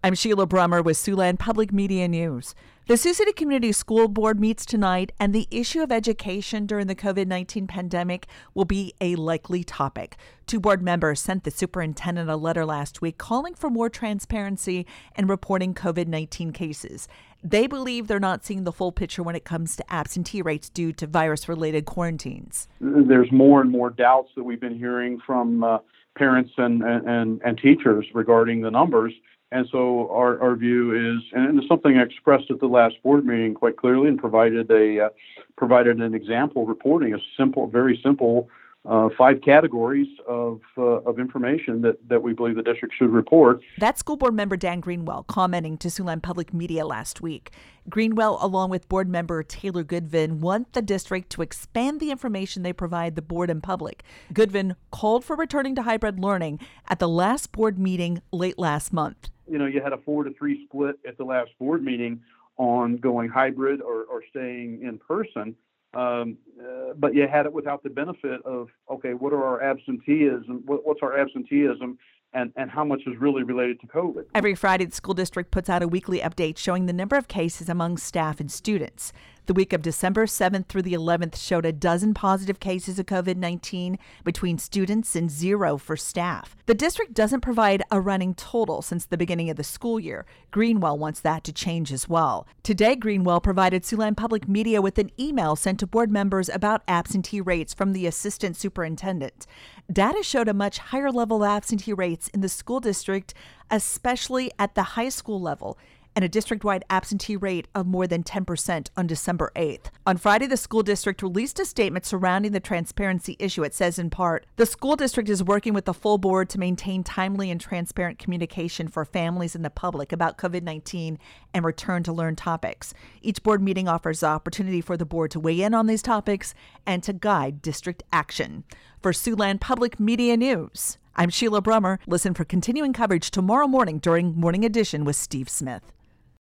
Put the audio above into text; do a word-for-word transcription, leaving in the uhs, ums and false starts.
I'm Sheila Brummer with Siouxland Public Media News. The Sioux City Community School Board meets tonight, and the issue of education during the covid nineteen pandemic will be a likely topic. Two board members sent the superintendent a letter last week calling for more transparency in reporting covid nineteen cases. They believe they're not seeing the full picture when it comes to absentee rates due to virus-related quarantines. There's more and more doubts that we've been hearing from uh, parents and, and, and teachers regarding the numbers. And so our, our view is, and it's something I expressed at the last board meeting quite clearly, and provided a uh, provided an example reporting a simple, very simple uh, five categories of uh, of information that, that we believe the district should report. That's school board member Dan Greenwell commenting to Siouxland Public Media last week. Greenwell, along with board member Taylor Goodvin, want the district to expand the information they provide the board and public. Goodvin called for returning to hybrid learning at the last board meeting late last month. You know, you had a four to three split at the last board meeting on going hybrid or, or staying in person. Um, uh, but you had it without the benefit of, okay, what are our absenteeism? What, what's our absenteeism? And, and how much is really related to COVID. Every Friday, the school district puts out a weekly update showing the number of cases among staff and students. The week of December seventh through the eleventh showed a dozen positive cases of covid nineteen between students and zero for staff. The district doesn't provide a running total since the beginning of the school year. Greenwell wants that to change as well. Today, Greenwell provided Siouxland Public Media with an email sent to board members about absentee rates from the assistant superintendent. Data showed a much higher level of absentee rates in the school district, especially at the high school level, and a district-wide absentee rate of more than ten percent on December eighth. On Friday, the school district released a statement surrounding the transparency issue. It says in part, the school district is working with the full board to maintain timely and transparent communication for families and the public about covid nineteen and return to learn topics. Each board meeting offers the opportunity for the board to weigh in on these topics and to guide district action. For Siouxland Public Media News, I'm Sheila Brummer. Listen for continuing coverage tomorrow morning during Morning Edition with Steve Smith.